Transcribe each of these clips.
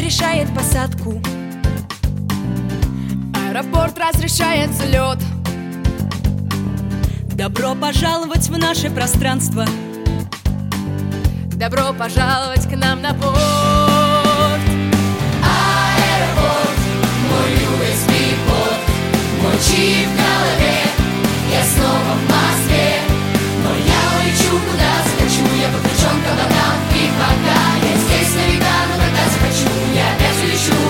разрешает посадку. Аэропорт разрешает взлет. Добро пожаловать в наше пространство. Добро пожаловать к нам на борт. Аэропорт, мой USB-порт, мой чип в голове. Я снова в Москве, но я улечу куда захочу. Я подключен к проводам, и пока я здесь навсегда, но когда захочу, я опять улечу.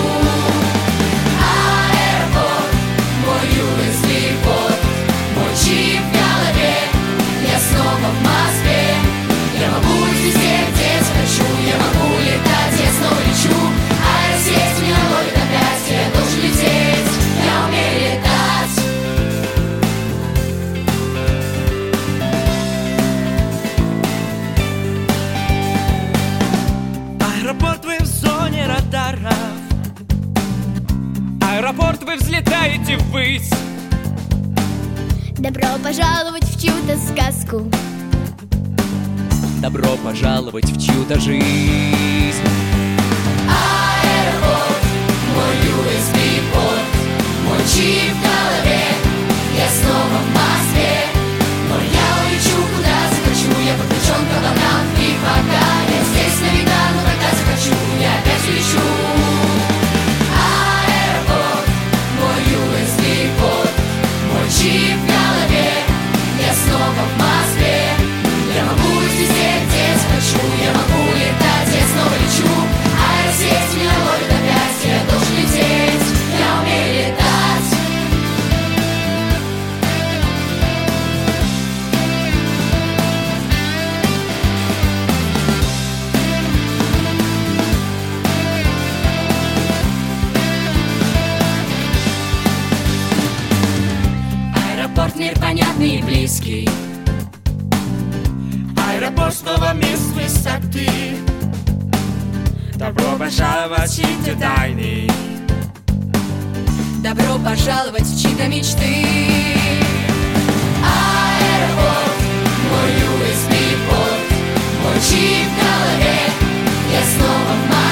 Аэропорт, мой USB-порт, мой чип в голове. Я снова в Москве. Я могу быть везде, где захочу. Я могу летать, я снова лечу. Аэросеть меня ловит опять. Я должен лететь, я умею летать. Аэропорт, вы в зоне радаров. Аэропорт, вы взлетаете ввысь. Добро пожаловать в чью-то сказку. Добро пожаловать в чью-то жизнь. Аэропорт, мой USB-порт, мой чип в голове. Я снова в Москве, но я улечу куда захочу. Я подключен к проводам, и пока я здесь навсегда, но когда захочу, я опять улечу. Аэропорт, мой USB-порт, мой чип в голове. Я снова в Москве. Я могу быть везде, где захочу. Я могу летать, я снова лечу. Аэросеть меня ловит опять. Я должен лететь, я умею летать. Аэропорт, мир понятный и близкий. Аэропорт, снова мир с высоты. Добро пожаловать в чьи-то тайны. Добро пожаловать в чьи-то мечты. Аэропорт, мой USB-порт, мой чип в голове. Я снова в Москве.